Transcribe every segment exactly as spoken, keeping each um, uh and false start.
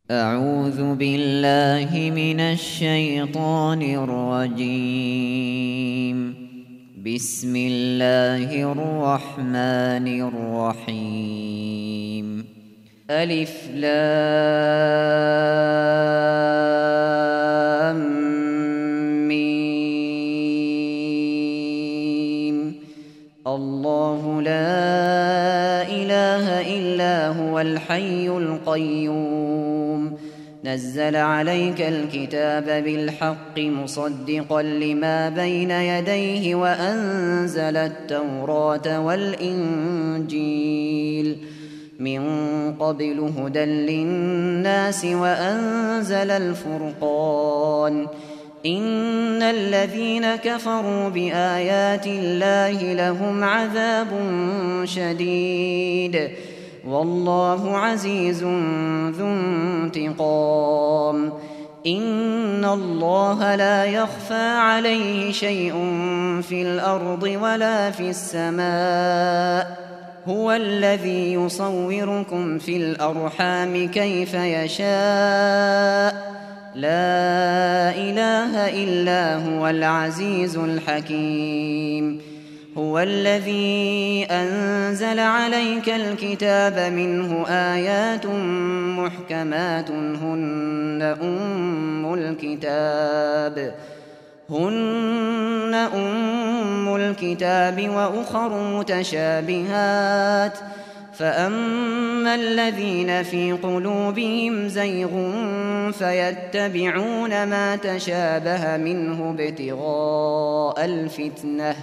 أعوذ بالله من الشيطان الرجيم. بسم الله الرحمن الرحيم. ألف لام ميم. الله لا إله إلا هو الحي القيوم. نزل عليك الكتاب بالحق مصدقا لما بين يديه وأنزل التوراة والإنجيل من قبل هدى للناس وأنزل الفرقان. إن الذين كفروا بآيات الله لهم عذاب شديد والله عزيز ذو انتقام. إن الله لا يخفى عليه شيء في الأرض ولا في السماء. هو الذي يصوركم في الأرحام كيف يشاء. لا إله إلا هو العزيز الحكيم. هو الذي أنزل عليك الكتاب منه آيات محكمات هن أم الكتاب هن أم الكتاب وأخر متشابهات. فأما الذين في قلوبهم زيغ فيتبعون ما تشابه منه ابتغاء الفتنة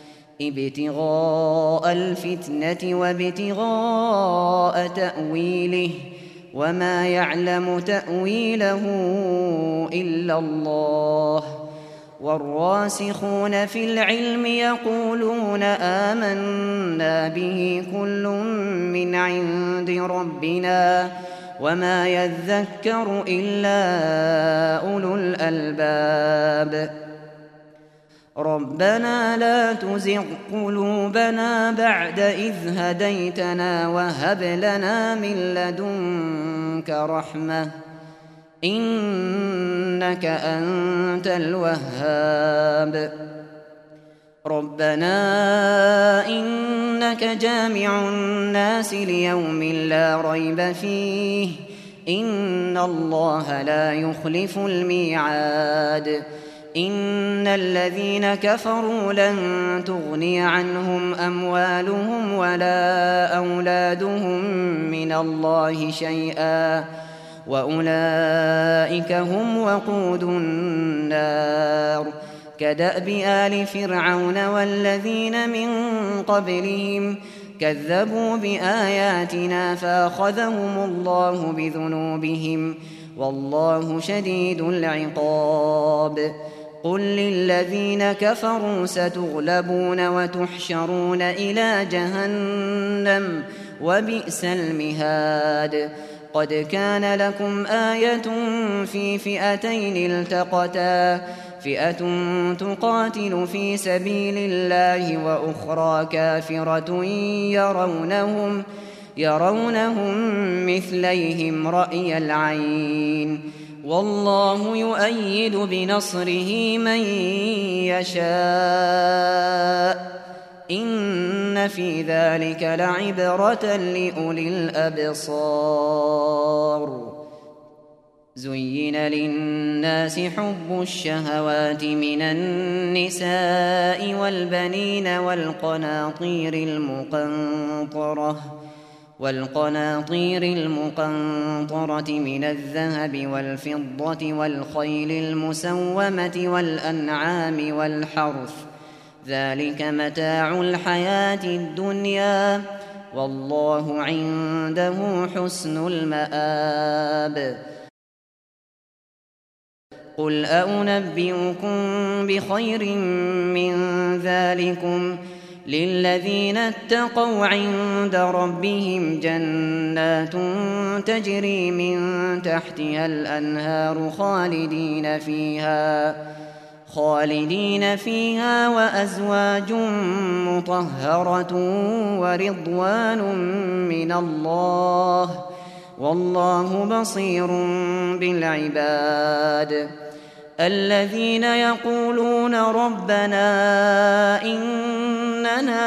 ابتغاء الفتنة وابتغاء تأويله وما يعلم تأويله إلا الله. والراسخون في العلم يقولون آمنا به كل من عند ربنا وما يذكر إلا أولو الألباب. ربنا لا تزغ قلوبنا بعد إذ هديتنا وهب لنا من لدنك رحمة إنك أنت الوهاب. ربنا إنك جامع الناس ليوم لا ريب فيه إن الله لا يخلف الميعاد. إن الذين كفروا لن تغني عنهم أموالهم ولا أولادهم من الله شيئا وأولئك هم وقود النار. كدأب آل فرعون والذين من قبلهم كذبوا بآياتنا فأخذهم الله بذنوبهم والله شديد العقاب. قل للذين كفروا ستغلبون وتحشرون إلى جهنم وبئس المهاد. قد كان لكم آية في فئتين التقتا فئة تقاتل في سبيل الله وأخرى كافرة يرونهم يرونهم مثليهم رأي العين والله يؤيد بنصره من يشاء. إن في ذلك لعبرة لأولي الأبصار. زين للناس حب الشهوات من النساء والبنين والقناطير المقنطرة والقناطير المقنطرة من الذهب والفضة والخيل المسومة والأنعام والحرث ذلك متاع الحياة الدنيا والله عنده حسن المآب. قل أنبئكم بخير من ذلكم للذين اتقوا عند ربهم جنات تجري من تحتها الأنهار خالدين فيها خالدين فيها وأزواج مطهرة ورضوان من الله والله بصير بالعباد. الذين يقولون ربنا إننا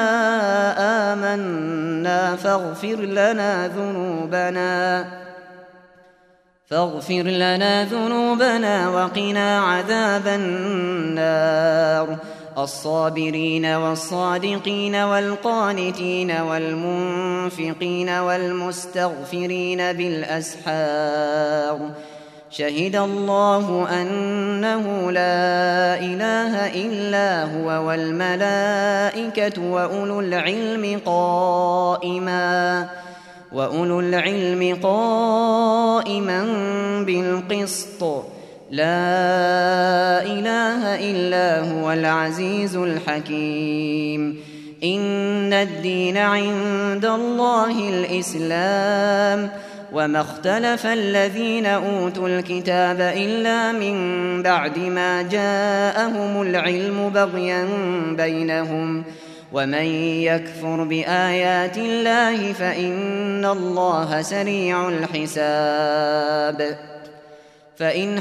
آمنا فاغفر لنا ذنوبنا فاغفر لنا ذنوبنا وقنا عذاب النار. الصابرين والصادقين والقانتين والمنفقين والمستغفرين بالأسحار. شهد الله أنه لا إله إلا هو والملائكة وأولو العلم قائما وأولو العلم قائما بالقسط. لا إله إلا هو العزيز الحكيم. إن الدين عند الله الإسلام وما اختلف الذين أوتوا الكتاب إلا من بعد ما جاءهم العلم بغيا بينهم ومن يكفر بآيات الله فإن الله سريع الحساب. فإن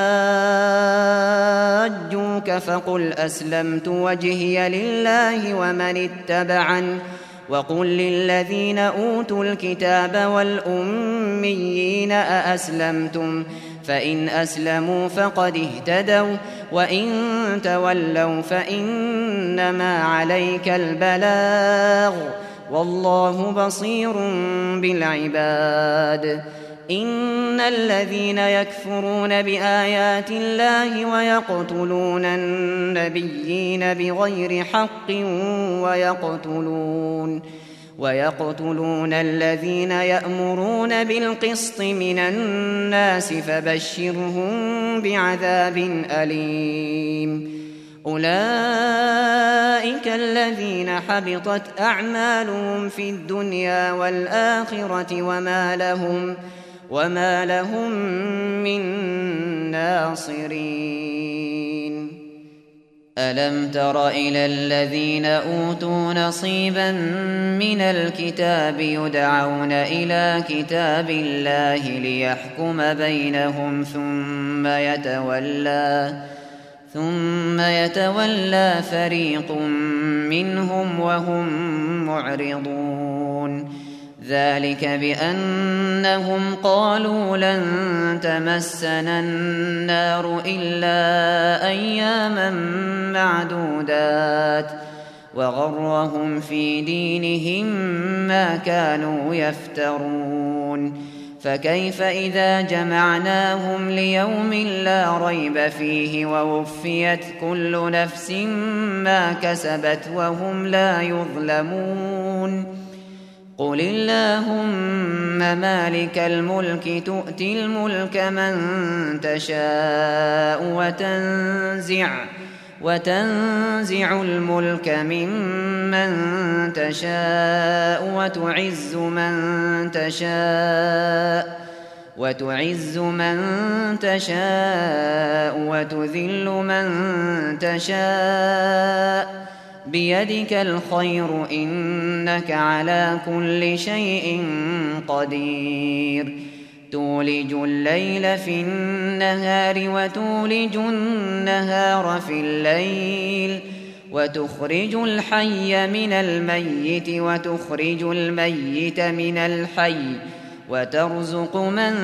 حاجوك فقل أسلمت وجهي لله ومن اتبعن وقل للذين أوتوا الكتاب والأميين أأسلمتم فإن أسلموا فقد اهتدوا وإن تولوا فإنما عليك البلاغ والله بصير بالعباد. إن الذين يكفرون بآيات الله ويقتلون النبيين بغير حق ويقتلون ويقتلون الذين يأمرون بالقسط من الناس فبشرهم بعذاب أليم. أولئك الذين حبطت أعمالهم في الدنيا والآخرة وما لهم وما لهم من ناصرين. ألم تر إلى الذين أوتوا نصيبا من الكتاب يدعون إلى كتاب الله ليحكم بينهم ثم يتولى ثم يتولى فريق منهم وهم معرضون. ذلك بأنهم قالوا لن تمسنا النار إلا أياما معدودات وغرهم في دينهم ما كانوا يفترون. فكيف إذا جمعناهم ليوم لا ريب فيه ووفيت كل نفس ما كسبت وهم لا يظلمون. قل اللهم مالك الملك تؤتي الملك من تشاء وتنزع وتنزع الملك ممن تشاء وتعز من تشاء وتعز من تشاء وتذل من تشاء بيدك الخير إنك على كل شيء قدير. تولج الليل في النهار وتولج النهار في الليل وتخرج الحي من الميت وتخرج الميت من الحي وترزق من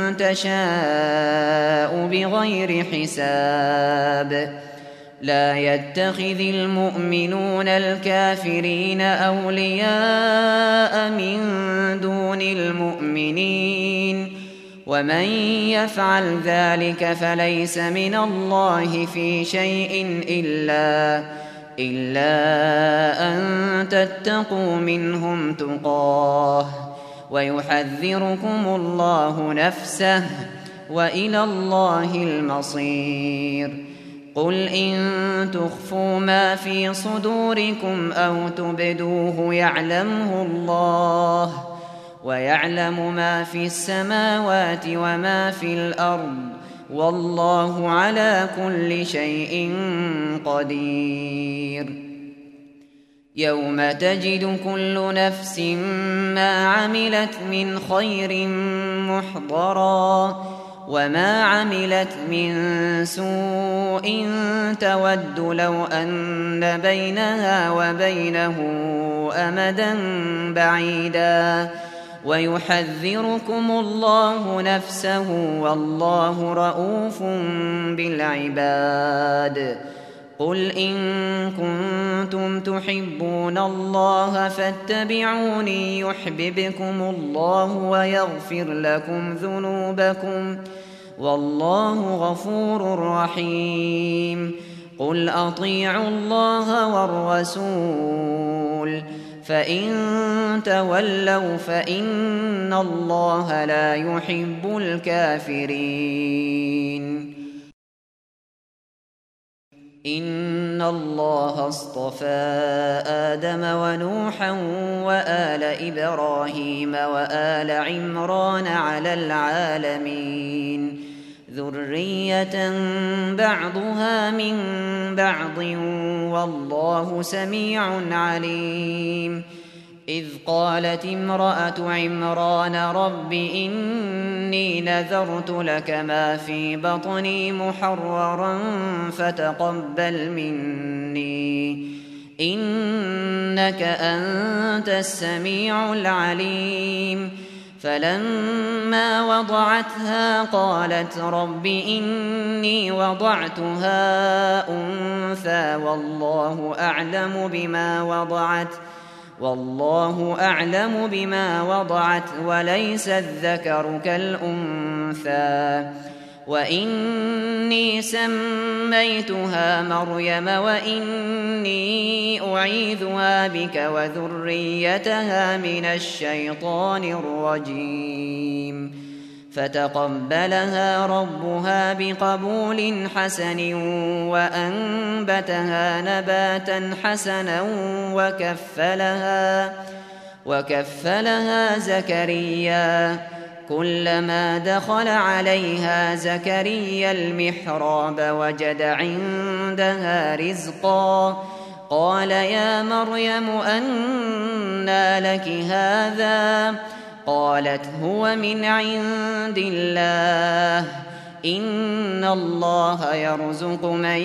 تشاء بغير حساب. لا يتخذ المؤمنون الكافرين أولياء من دون المؤمنين ومن يفعل ذلك فليس من الله في شيء إلا إلا أن تتقوا منهم تقاه ويحذركم الله نفسه وإلى الله المصير. قل إن تخفوا ما في صدوركم أو تبدوه يعلمه الله ويعلم ما في السماوات وما في الأرض والله على كل شيء قدير. يوم تجد كل نفس ما عملت من خير محضرا وما عملت من سوء تود لو أن بينها وبينه أمدا بعيدا ويحذركم الله نفسه والله رءوف بالعباد قل إن كنتم تحبون الله فاتبعوني يحببكم الله ويغفر لكم ذنوبكم والله غفور رحيم قل أطيعوا الله والرسول فإن تولوا فإن الله لا يحب الكافرين إن الله اصطفى آدم ونوحا وآل إبراهيم وآل عمران على العالمين ذرية بعضها من بعض والله سميع عليم إذ قالت امرأة عمران رب إني نذرت لك ما في بطني محررا فتقبل مني إنك أنت السميع العليم فلما وضعتها قالت رب إني وضعتها أنثى والله أعلم بما وضعت والله أعلم بما وضعت وليس الذكر كالأنثى وإني سميتها مريم وإني أعيذها بك وذريتها من الشيطان الرجيم فتقبلها ربها بقبول حسن وأنبتها نباتا حسنا وكفلها وكفلها زكريا كلما دخل عليها زكريا المحراب وجد عندها رزقا قال يا مريم أنى لك هذا قالت هو من عند الله إن الله يرزق من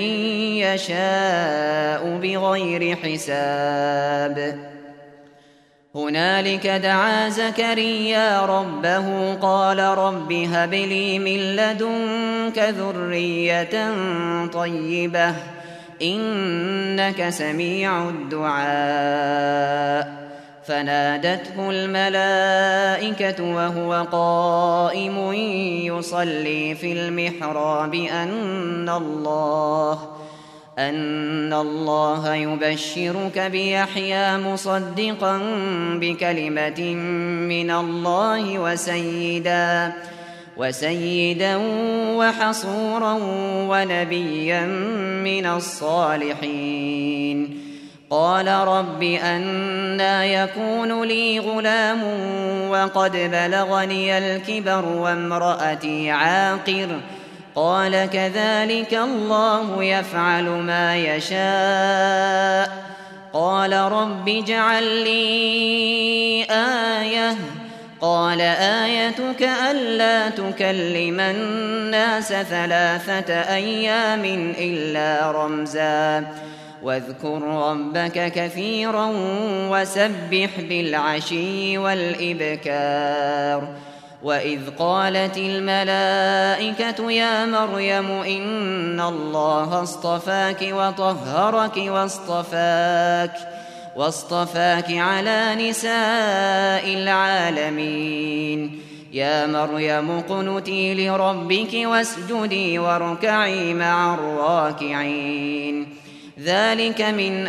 يشاء بغير حساب هنالك دعا زكريا ربه قال رب هب لي من لدنك ذرية طيبة إنك سميع الدعاء فنادته الملائكة وهو قائم يصلي في المحراب أن الله أن الله يبشرك بيحيى مصدقا بكلمة من الله وسيدا وسيدا وحصورا ونبيا من الصالحين قال رب أنى يكون لي غلام وقد بلغني الكبر وامرأتي عاقر قال كذلك الله يفعل ما يشاء قال رب اجعل لي آية قال آيتك ألا تكلم الناس ثلاثة أيام إلا رمزا واذكر ربك كثيرا وسبح بالعشي والإبكار وإذ قالت الملائكة يا مريم إن الله اصطفاك وطهرك واصطفاك واصطفاك على نساء العالمين يا مريم اقنتي لربك واسجدي واركعي مع الراكعين ذلك من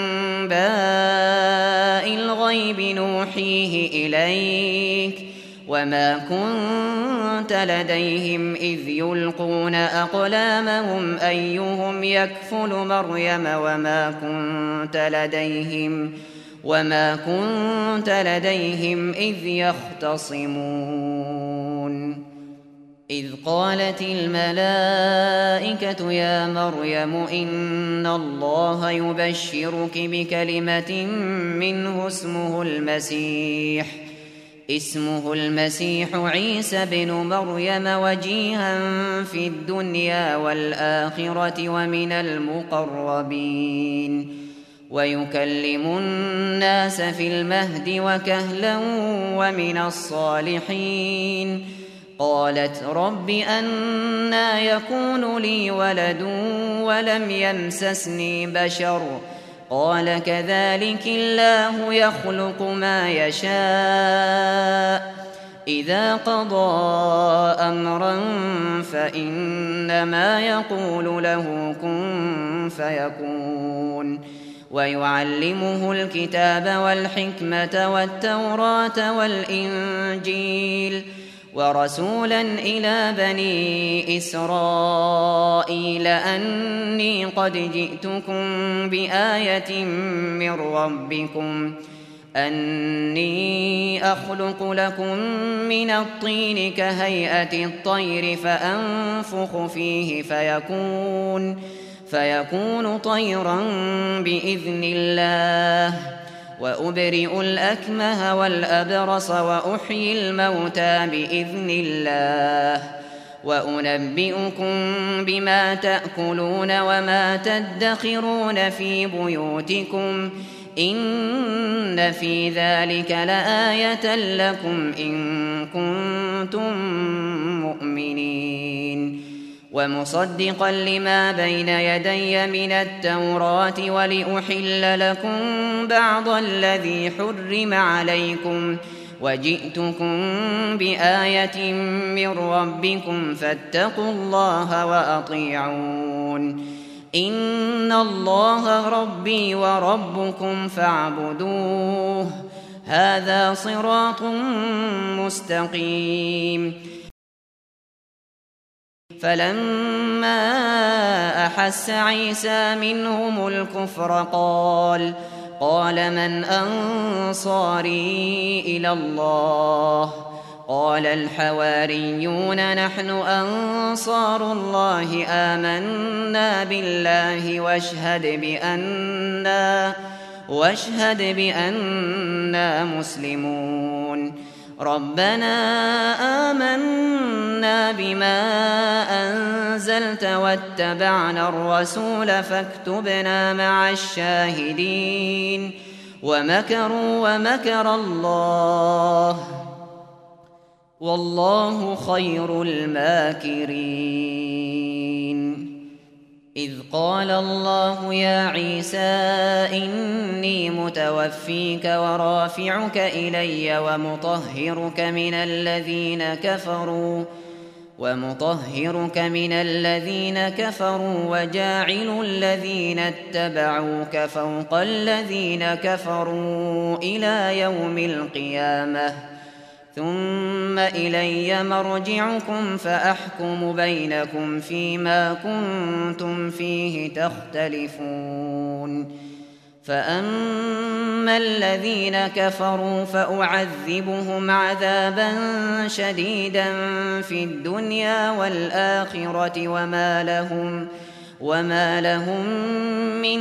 أنباء الغيب نوحيه إليك وما كنت لديهم إذ يلقون أقلامهم أيهم يكفل مريم وما كنت لديهم وما كنت لديهم إذ يختصمون إذ قالت الملائكة يا مريم إن الله يبشرك بكلمة منه اسمه المسيح اسمه المسيح عيسى بن مريم وجيها في الدنيا والآخرة ومن المقربين ويكلم الناس في المهد وكهلا ومن الصالحين. قالت رب أنى يكون لي ولد ولم يمسسني بشر قال كذلك الله يخلق ما يشاء إذا قضى أمرا فإنما يقول له كن فيكون. ويعلمه الكتاب والحكمة والتوراة والإنجيل ورسولا إلى بني إسرائيل أني قد جئتكم بآية من ربكم أني أخلق لكم من الطين كهيئة الطير فأنفخ فيه فيكون فيكون طيرا بإذن الله وأبرئ الأكمه والأبرص وأحيي الموتى بإذن الله وأنبئكم بما تأكلون وما تدخرون في بيوتكم إن في ذلك لآية لكم إن كنتم مؤمنين. ومصدقا لما بين يدي من التوراة ولأحل لكم بعض الذي حرم عليكم وجئتكم بآية من ربكم فاتقوا الله وأطيعون. إن الله ربي وربكم فاعبدوه هذا صراط مستقيم. فلما أحس عيسى منهم الكفر قال قال من أنصاري إلى الله قال الحواريون نحن أنصار الله آمنا بالله واشهد بأننا واشهد بأننا مسلمون. ربنا آمنا بما أنزلت واتبعنا الرسول فاكتبنا مع الشاهدين. ومكروا ومكر الله والله خير الماكرين. إذ قال الله يا عيسى إني متوفيك ورافعك إلي ومطهرك من الذين كفروا ومطهرك من الذين كفروا وجاعل الذين اتبعوك فوق الذين كفروا إلى يوم القيامة ثم إلي مرجعكم فأحكم بينكم فيما كنتم فيه تختلفون. فأما الذين كفروا فأعذبهم عذابا شديدا في الدنيا والآخرة وما لهم وما لهم من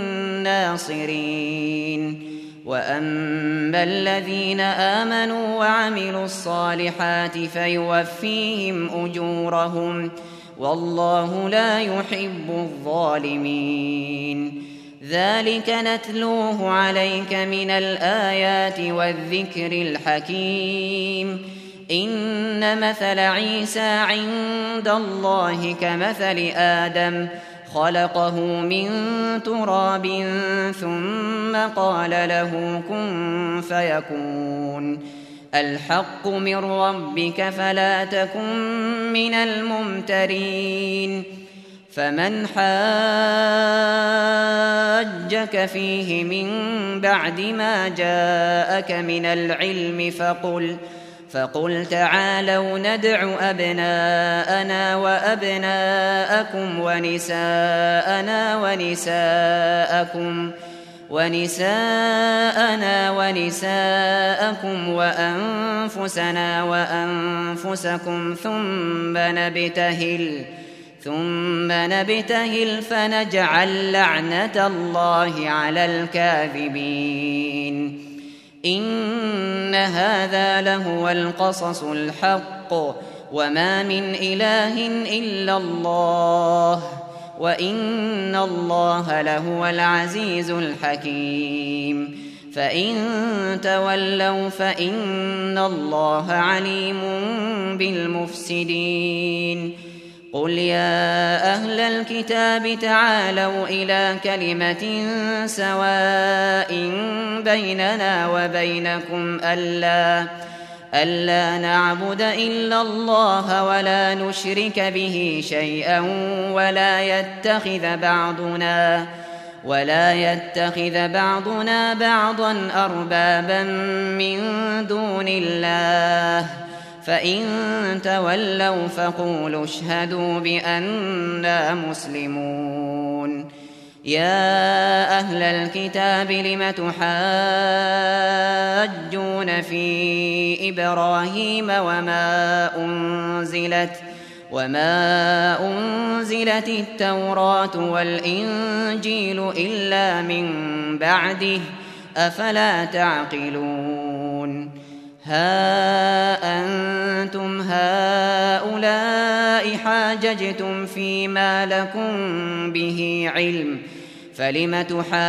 ناصرين. وأما الذين آمنوا وعملوا الصالحات فيوفيهم أجورهم والله لا يحب الظالمين. ذلك نتلوه عليك من الآيات والذكر الحكيم. إن مثل عيسى عند الله كمثل آدم خلقه من تراب ثم قال له كن فيكون. الحق من ربك فلا تكن من الممترين. فمن حاجك فيه من بعد ما جاءك من العلم فقل فقل تعالوا ندع أبناءنا وأبناءكم ونساءنا ونساءكم ونساءنا ونساءكم وأنفسنا وأنفسكم ثم نبتهل ثم نبتهل فنجعل لعنة الله على الكاذبين. إن هذا لهو القصص الحق وما من إله إلا الله وإن الله لهو العزيز الحكيم فإن تولوا فإن الله عليم بالمفسدين قل يا أهل الكتاب تعالوا إلى كلمة سواء بيننا وبينكم ألا ألا نعبد إلا الله ولا نشرك به شيئا ولا يتخذ بعضنا ولا يتخذ بعضنا بعضا أربابا من دون الله فإن تولوا فقولوا اشهدوا بأننا مسلمون يا أهل الكتاب لم تحاجون في إبراهيم وما أنزلت وما أنزلت التوراة والإنجيل إلا من بعده أفلا تعقلون ها أنتم هؤلاء حاججتم فيما لكم به علم فلم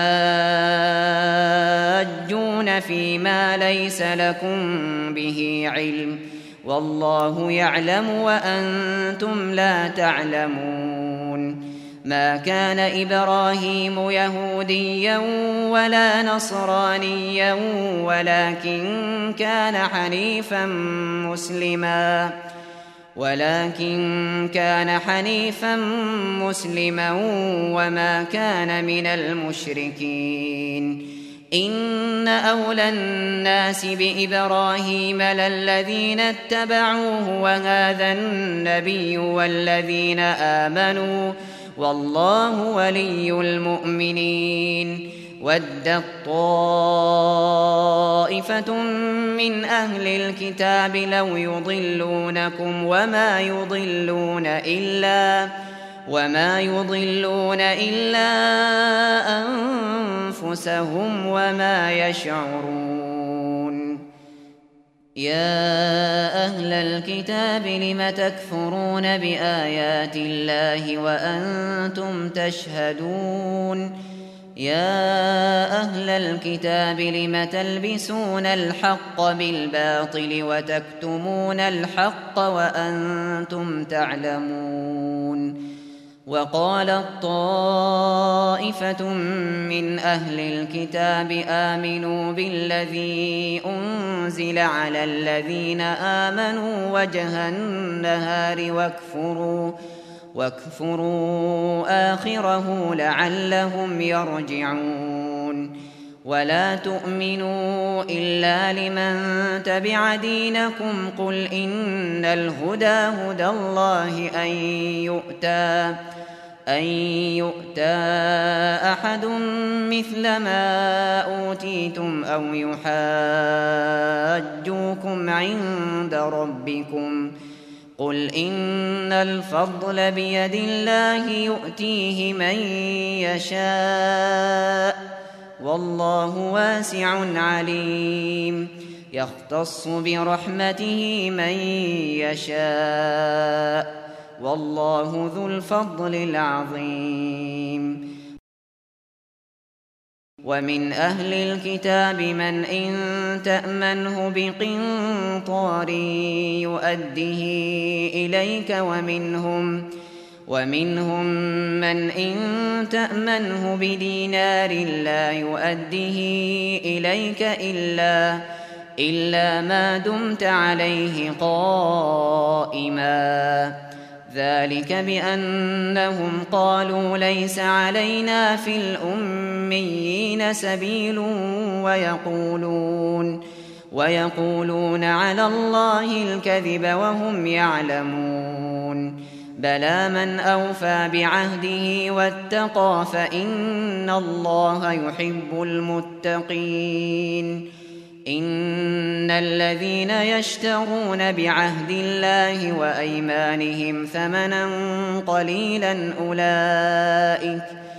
تحاجون فيما ليس لكم به علم والله يعلم وأنتم لا تعلمون ما كان إبراهيم يهوديا ولا نصرانيا ولكن كان حنيفا مسلما ولكن كان حنيفا مسلما وما كان من المشركين إن أولى الناس بإبراهيم للذين اتبعوه وهذا النبي والذين آمنوا والله ولي المؤمنين ودت طائفة من أهل الكتاب لو يضلونكم وما يضلون إلا وما يضلون إلا أنفسهم وما يشعرون يا أهل الكتاب لم تكفرون بآيات الله وأنتم تشهدون يا أهل الكتاب لم تلبسون الحق بالباطل وتكتمون الحق وأنتم تعلمون وقالت طائفة من أهل الكتاب آمنوا بالذي أنزل على الذين آمنوا وجه النهار واكفروا واكفروا آخره لعلهم يرجعون ولا تؤمنوا إلا لمن تبع دينكم قل إن الهدى هدى الله أن يؤتى أن يؤتى أحد مثل ما أوتيتم أو يحاجوكم عند ربكم قل إن الفضل بيد الله يؤتيه من يشاء والله واسع عليم يختص برحمته من يشاء والله ذو الفضل العظيم ومن أهل الكتاب من إن تأمنه بقنطار يؤده إليك ومنهم ومنهم من إن تأمنه بدينار لا يؤده إليك إلا إلا ما دمت عليه قائما ذلك بأنهم قالوا ليس علينا في الأميين سبيل ويقولون ويقولون على الله الكذب وهم يعلمون بلى من أوفى بعهده واتقى فإن الله يحب المتقين إن الذين يشترون بعهد الله وأيمانهم ثمنا قليلا أولئك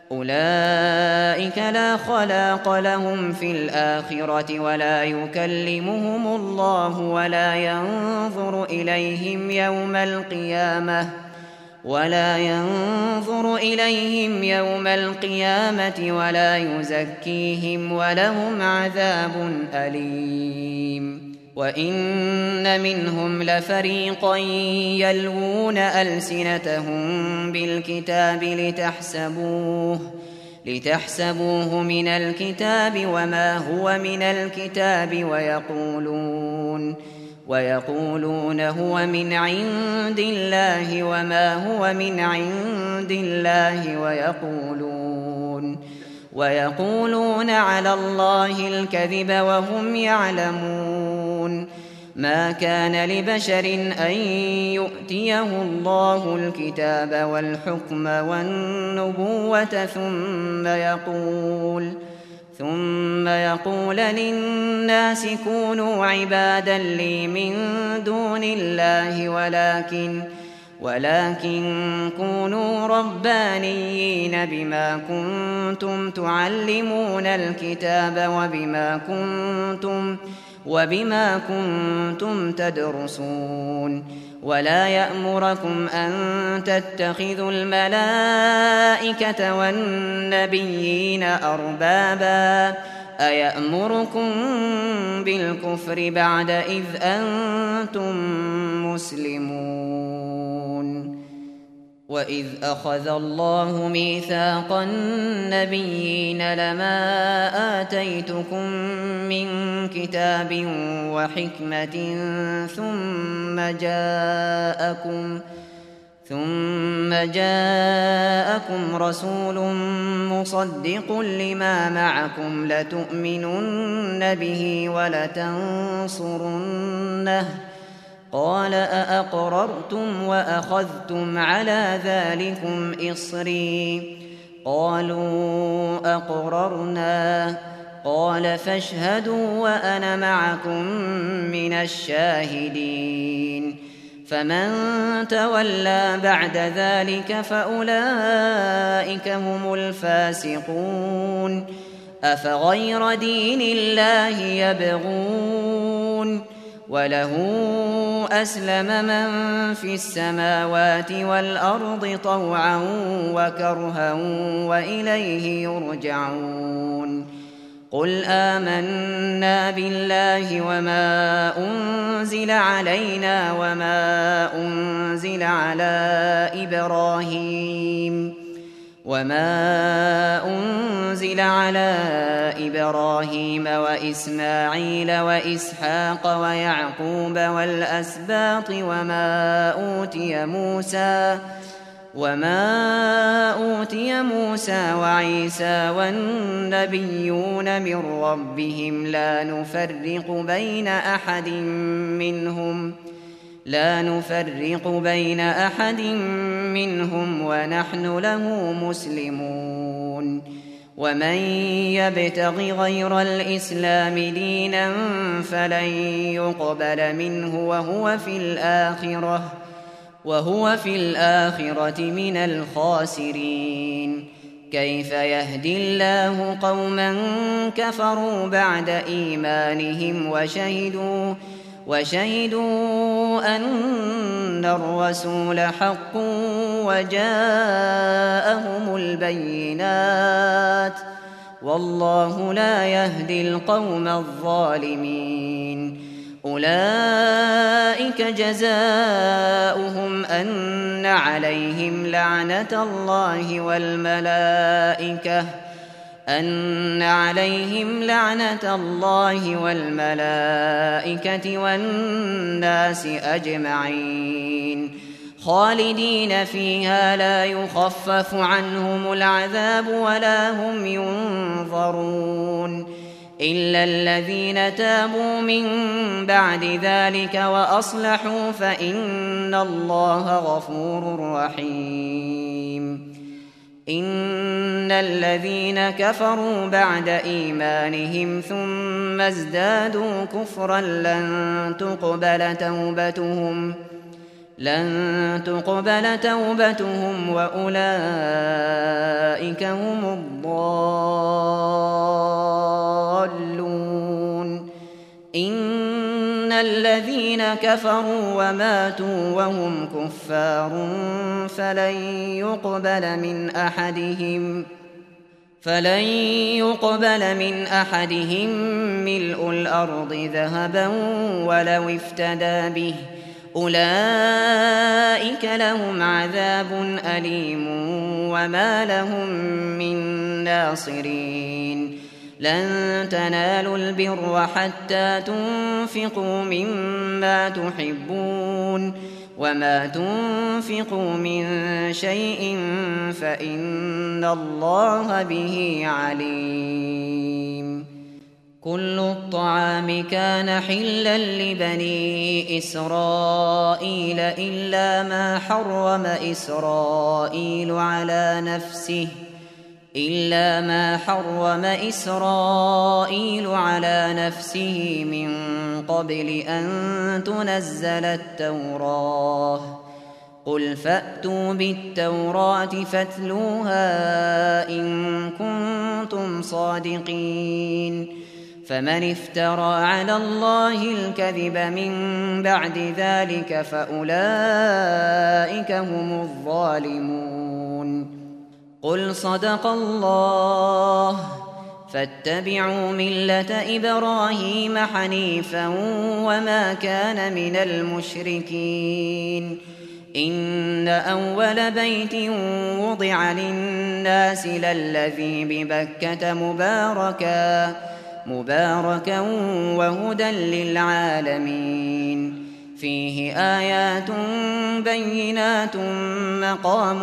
أولئك لا خلاق لهم في الآخرة ولا يكلمهم الله ولا ينظر إليهم يوم القيامة ولا ينظر إليهم يوم القيامة ولا يزكيهم ولهم عذاب أليم. وإن منهم لفريقا يلوون ألسنتهم بالكتاب لتحسبوه لتحسبوه من الكتاب وما هو من الكتاب ويقولون ويقولون هو من عند الله وما هو من عند الله ويقولون ويقولون على الله الكذب وهم يعلمون. ما كان لبشر أن يؤتيه الله الكتاب والحكم والنبوة ثم يقول ثم يقول للناس كونوا عبادا لي من دون الله ولكن ولكن كونوا ربانيين بما كنتم تعلمون الكتاب وبما كنتم وبما كنتم تدرسون. ولا يأمركم أن تتخذوا الملائكة والنبيين أربابا أيأمركم بالكفر بعد إذ أنتم مسلمون. وإذ أخذ الله ميثاق النبيين لما آتيتكم من كتاب وحكمة ثم جاءكم ثم جاءكم رسول مصدق لما معكم لتؤمنن به ولتنصرنه قال أأقررتم وأخذتم على ذلكم إصري قالوا أقررنا قال فاشهدوا وأنا معكم من الشاهدين. فمن تولى بعد ذلك فأولئك هم الفاسقون. أفغير دين الله يبغون وله أسلم من في السماوات والأرض طوعا وكرها وإليه يرجعون. قل آمنا بالله وما أنزل علينا وما أنزل على إبراهيم وما أنزل على إبراهيم وإسماعيل وإسحاق ويعقوب والأسباط وما أوتي موسى وما أوتي موسى وعيسى والنبيون من ربهم لا نفرق بين أحد منهم لا نفرق بين أحد منهم ونحن له مسلمون. ومن يبتغ غير الإسلام دينا فلن يقبل منه وهو في الآخرة وهو في الآخرة من الخاسرين. كيف يهدي الله قوما كفروا بعد إيمانهم وشهدوا وشهدوا أن الرسول حق وجاءهم البينات والله لا يهدي القوم الظالمين. أولئك جزاؤهم أن عليهم لعنة الله والملائكة أن عليهم لعنة الله والملائكة والناس أجمعين خالدين فيها لا يخفف عنهم العذاب ولا هم ينظرون إلا الذين تابوا من بعد ذلك وأصلحوا فإن الله غفور رحيم. إن الذين كفروا بعد إيمانهم ثم ازدادوا كفرا لن تقبل توبتهم لن تقبل توبتهم وأولئك هم الضالون. إن الذين كفروا وماتوا وهم كفار فلن يقبل من أحدهم فلن يقبل من أحدهم ملء الأرض ذهبا ولو افتدى به، أولئك لهم عذاب أليم وما لهم من ناصرين. لن تنالوا البر حتى تنفقوا مما تحبون، وما تنفقوا من شيء فإن الله به عليم. كل الطعام كان حلا لبني إسرائيل إلا ما حرم إسرائيل على نفسه إلا ما حرم إسرائيل على نفسه من قبل أن تنزل التوراة. قل فأتوا بالتوراة فاتلوها إن كنتم صادقين. فمن افترى على الله الكذب من بعد ذلك فأولئك هم الظالمون. قل صدق الله، فاتبعوا ملة إبراهيم حنيفا وما كان من المشركين. إن أول بيت وضع للناس للذي ببكة مباركا مباركا وهدى للعالمين. فيه آيات بينات مقام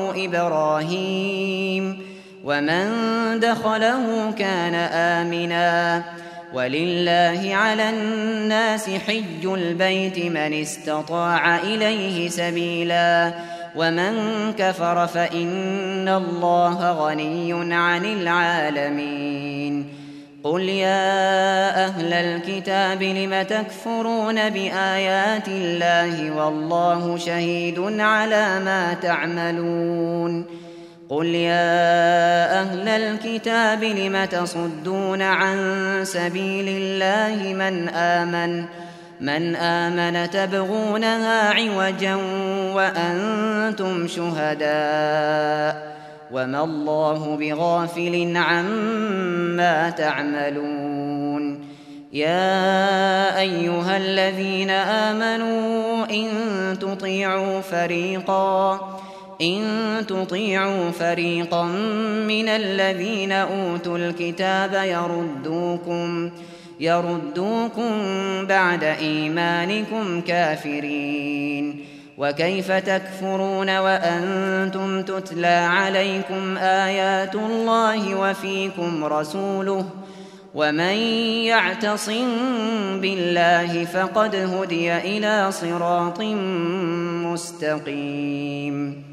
إبراهيم ومن دخله كان آمنا. ولله على الناس حج البيت من استطاع إليه سبيلا ومن كفر فإن الله غني عن العالمين. قل يا أهل الكتاب لم تكفرون بآيات الله والله شهيد على ما تعملون. قل يا أهل الكتاب لم تصدون عن سبيل الله من آمن من آمن تبغونها عوجا وأنتم شهداء وما الله بغافل عما تعملون. يا أيها الذين آمنوا إن تطيعوا فريقا إن تطيعوا فريقا من الذين أوتوا الكتاب يردوكم يردوكم بعد إيمانكم كافرين. وكيف تكفرون وأنتم تتلى عليكم آيات الله وفيكم رسوله ومن يعتصم بالله فقد هدي إلى صراط مستقيم.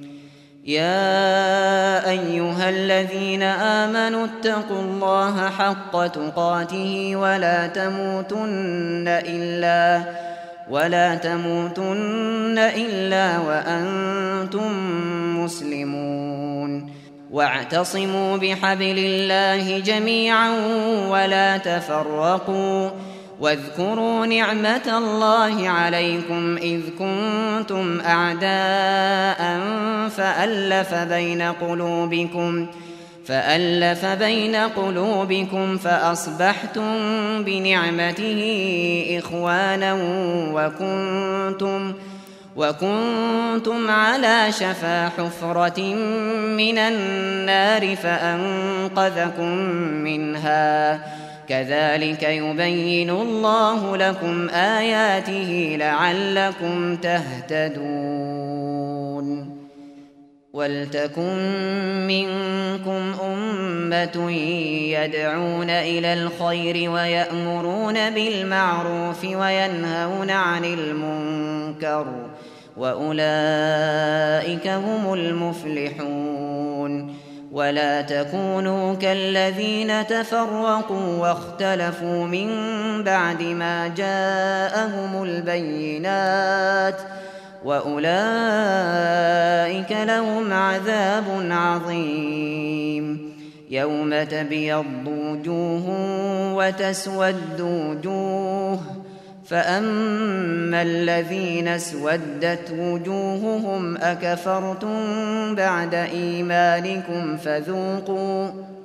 يا أيها الذين آمنوا اتقوا الله حق تقاته ولا تموتن إلا ولا تموتن إلا وأنتم مسلمون. واعتصموا بحبل الله جميعا ولا تفرقوا. واذكروا نعمة الله عليكم إذ كنتم أعداء فألف بين قلوبكم فألف بين قلوبكم فأصبحتم بنعمته إخوانا وكنتم وكنتم على شفا حفرة من النار فأنقذكم منها. كذلك يبين الله لكم آياته لعلكم تهتدون. ولتكن منكم أمة يدعون إلى الخير ويأمرون بالمعروف وينهون عن المنكر وأولئك هم المفلحون. ولا تكونوا كالذين تفرقوا واختلفوا من بعد ما جاءهم البينات وأولئك لهم عذاب عظيم. يوم تبيض وجوه وتسود وجوه، فأما الذين اسودت وجوههم أكفرتم بعد إيمانكم فذوقوا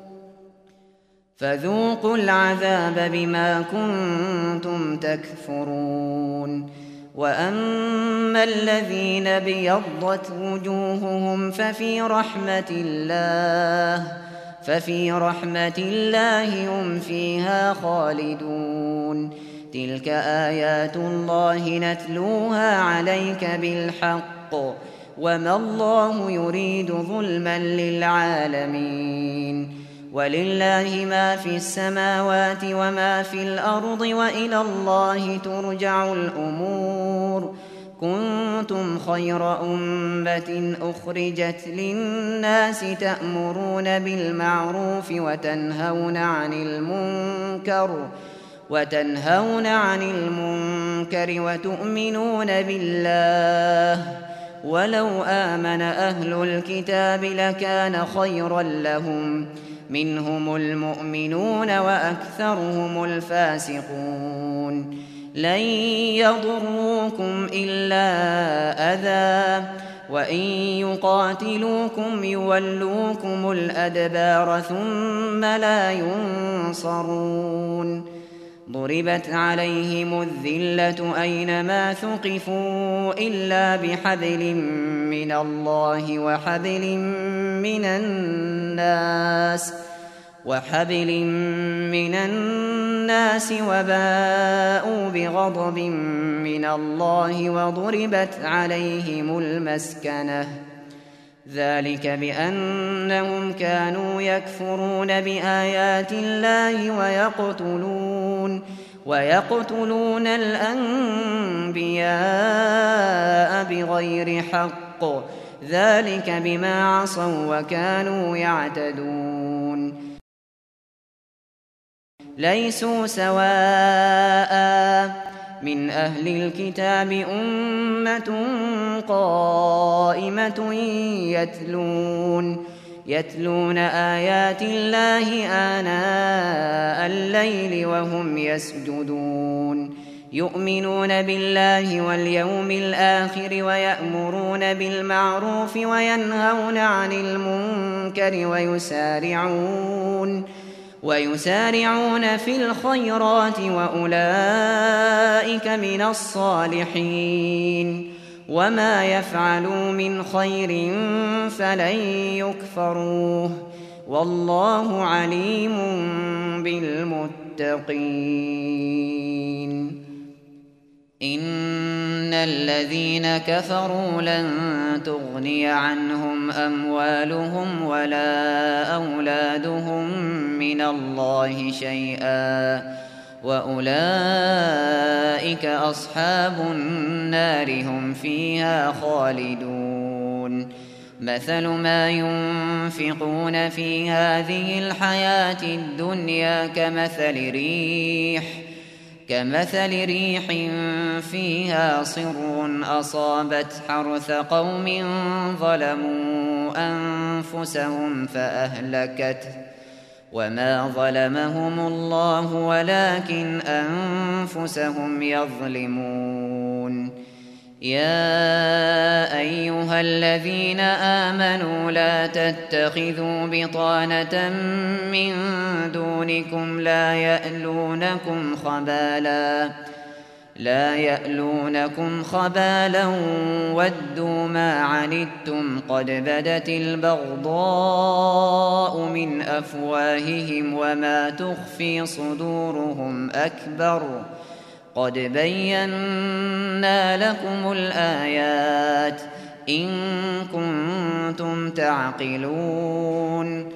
فذوقوا العذاب بما كنتم تكفرون. وأما الذين ابيضت وجوههم ففي رحمة الله ففي رحمة الله هم فيها خالدون. تلك آيات الله نتلوها عليك بالحق، وما الله يريد ظلما للعالمين. ولله ما في السماوات وما في الأرض، وإلى الله ترجع الأمور. كنتم خير أمة أخرجت للناس تأمرون بالمعروف وتنهون عن المنكر وتنهون عن المنكر وتؤمنون بالله. ولو آمن أهل الكتاب لكان خيرا لهم، منهم المؤمنون وأكثرهم الفاسقون. لن يضروكم إلا أذى، وإن يقاتلوكم يولوكم الأدبار ثم لا ينصرون. ضربت عليهم الذلة أينما ثقفوا إلا بحبل من الله وحبل من الناس وحبل من الناس وباءوا بغضب من الله وضربت عليهم المسكنة. ذلك بأنهم كانوا يكفرون بآيات الله ويقتلون ويقتلون الأنبياء بغير حق. ذلك بما عصوا وكانوا يعتدون. ليسوا سواء من أهل الكتاب أمة قائمة يتلون يتلون آيات الله آناء الليل وهم يسجدون. يؤمنون بالله واليوم الآخر ويأمرون بالمعروف وينهون عن المنكر ويسارعون ويسارعون في الخيرات وأولئك من الصالحين. وما يفعلوا من خير فلن يكفروه، والله عليم بالمتقين. إن الذين كفروا لن تغني عنهم أموالهم ولا أولادهم من الله شيئا، وأولئك أصحاب النار هم فيها خالدون. مثل ما ينفقون في هذه الحياة الدنيا كمثل ريح كمثل ريح فيها صر أصابت حرث قوم ظلموا أنفسهم فأهلكته، وما ظلمهم الله ولكن أنفسهم يظلمون. يا أيها الذين آمنوا لا تتخذوا بطانة من دونكم لا يألونكم خبالا لا يألونكم خبالا ودوا ما عنتم قد بدت البغضاء من أفواههم وما تخفي صدورهم أكبر. قد بينا لكم الآيات إن كنتم تعقلون.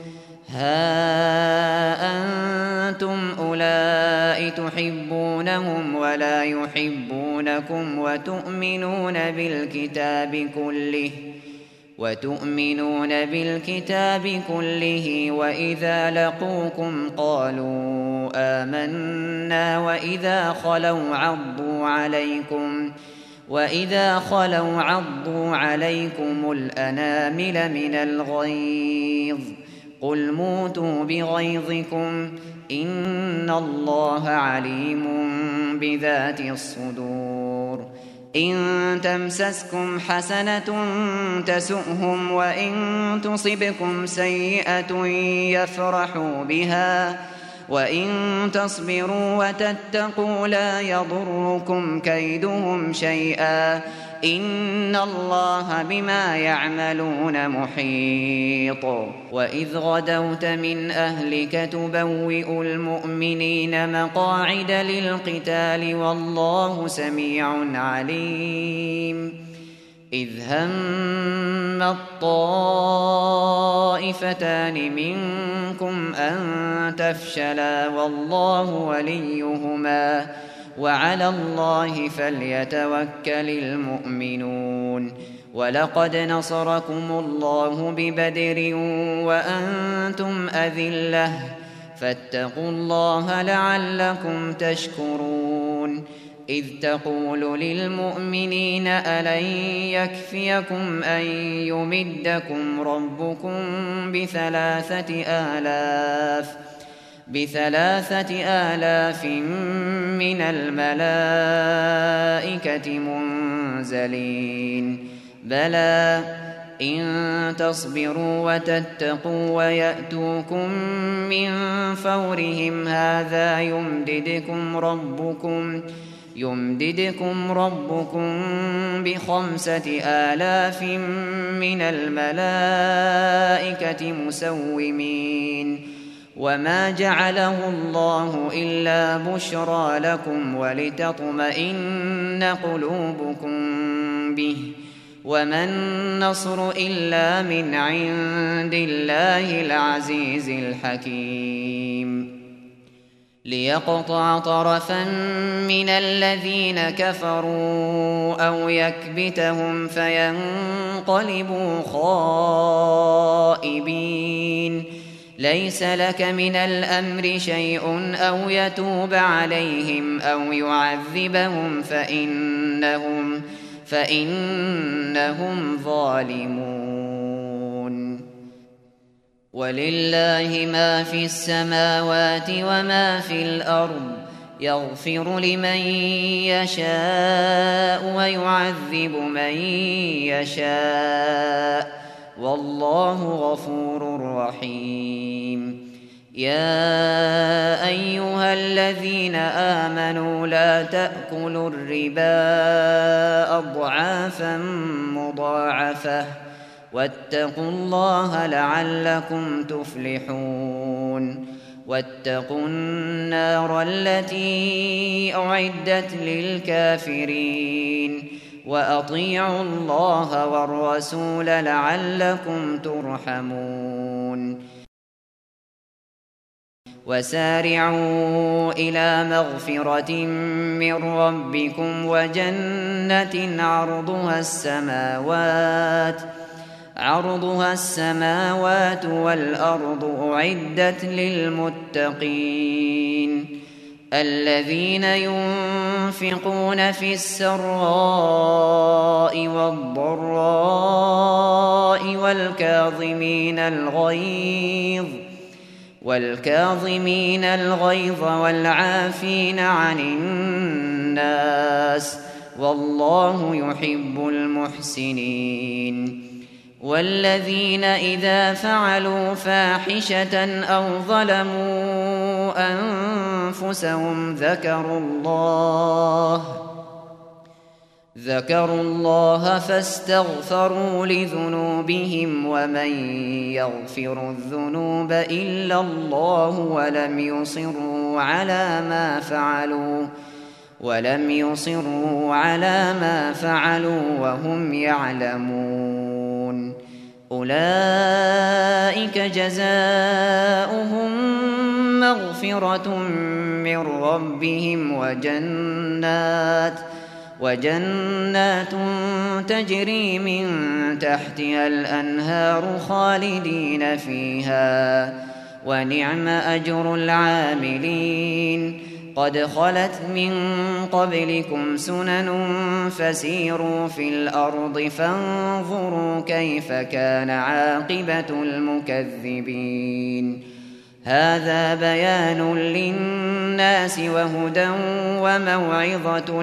ها أنتم أولئك تحبونهم ولا يحبونكم وتؤمنون بالكتاب كله وتؤمنون بالكتاب كله وإذا لقوكم قالوا آمنا وإذا خلوا عضوا عليكم وإذا خلوا عضوا عليكم الأنامل من الغيظ قل موتوا بغيظكم إن الله عليم بذات الصدور إن تمسسكم حسنة تسؤهم وإن تصبكم سيئة يفرحوا بها وإن تصبروا وتتقوا لا يضركم كيدهم شيئا إن الله بما يعملون محيط وإذ غدوت من أهلك تبوئ المؤمنين مقاعد للقتال والله سميع عليم إذ هم الطائفتان منكم أن تفشلا والله وليهما وعلى الله فليتوكل المؤمنون ولقد نصركم الله ببدر وأنتم أذلة فاتقوا الله لعلكم تشكرون إذ تقول للمؤمنين ألن يكفيكم أن يمدكم ربكم بثلاثة آلاف بثلاثة آلاف من الملائكة منزلين بلى إن تصبروا وتتقوا ويأتوكم من فورهم هذا يمددكم ربكم يمددكم ربكم بخمسة آلاف من الملائكة مسومين وما جعله الله إلا بشرى لكم ولتطمئن قلوبكم به وما النصر إلا من عند الله العزيز الحكيم ليقطع طرفا من الذين كفروا أو يكبتهم فينقلبوا خائبين ليس لك من الأمر شيء أو يتوب عليهم أو يعذبهم فإنهم فإنهم ظالمون ولله ما في السماوات وما في الأرض يغفر لمن يشاء ويعذب من يشاء والله غفور رحيم يا أيها الذين آمنوا لا تأكلوا الربا أضعافا مضاعفة واتقوا الله لعلكم تفلحون واتقوا النار التي أعدت للكافرين وأطيعوا الله والرسول لعلكم ترحمون وسارعوا إلى مغفرة من ربكم وجنة عرضها السماوات عرضها السماوات والأرض أعدت للمتقين الذين ينفقون في السراء والضراء والكاظمين الغيظ والكاظمين الغيظ والعافين عن الناس والله يحب المحسنين والذين إذا فعلوا فاحشة أو ظلموا أنفسهم ذكروا الله ذكروا الله فاستغفروا لذنوبهم ومن يغفر الذنوب إلا الله ولم يصروا على ما فعلوا ولم يصروا على ما فعلوا وهم يعلمون أولئك جزاؤهم مغفرة من ربهم وجنات وجنات تجري من تحتها الأنهار خالدين فيها ونعم أجر العاملين قد خلت من قبلكم سنن فسيروا في الأرض فانظروا كيف كان عاقبة المكذبين هذا بيان للناس وهدى وموعظة